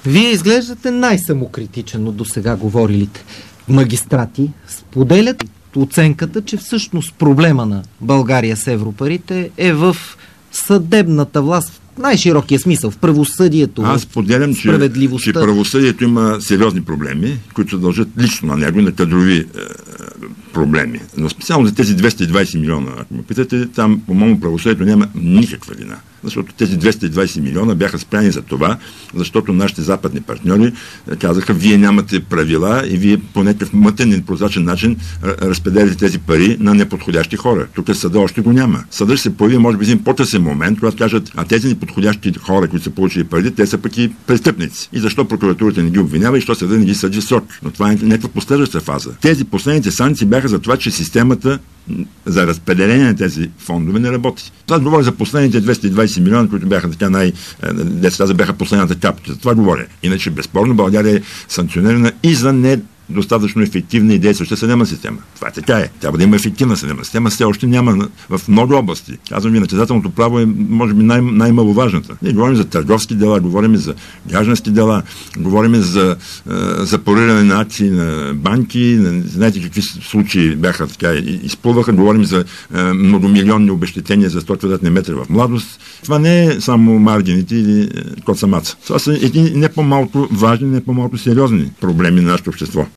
Вие изглеждате най-самокритичен от досега говорилите. Магистрати споделят оценката, че всъщност проблема на България с европарите е в съдебната власт, в най-широкия смисъл, в правосъдието, Аз споделям, че правосъдието има сериозни проблеми, които се дължат лично на него и на кадрови проблеми. Но специално за тези 220 милиона, ако ме питате, там, по-моему, правосъдието няма никаква вина. Защото тези 220 милиона бяха спряни за това, защото нашите западни партньори казаха, вие нямате правила и вие по някакъв мътен и прозрачен начин разпределите тези пари на неподходящи хора. Тук съда още го няма. Съда ще се появи, може би, един по-тъсен момент, когато кажат, а тези неподходящи хора, които са получили пари, те са пък и престъпници. И защо прокуратурата не ги обвинява и защо съда не ги съди в срок. Но това е някаква последваща фаза. Тези последните санкции бяха за това, че системата за разпределение на тези фондове не работи. Това говоря за последните 220 милиона, които бяха така бяха последната капка. За това говоря. Иначе, безспорно, България е санкционирана и за недостатъчно ефективна и действаща съдебна система. Това така е. Трябва да има ефективна съдебна система. Все още няма в много области. Казвам ви, наказателното право е, може би, най-маловажната. Ние говорим за търговски дела, говорим за граждански дела, говорим за запориране на акции на банки, знаете какви случаи бяха така изплуваха, говорим за многомилионни обезщетения за 100 квадратни метра в младост. Това не е само маргините или коца-маца. Това са едни не по-малко важни, не по-малко сериозни проблеми на нашето общество.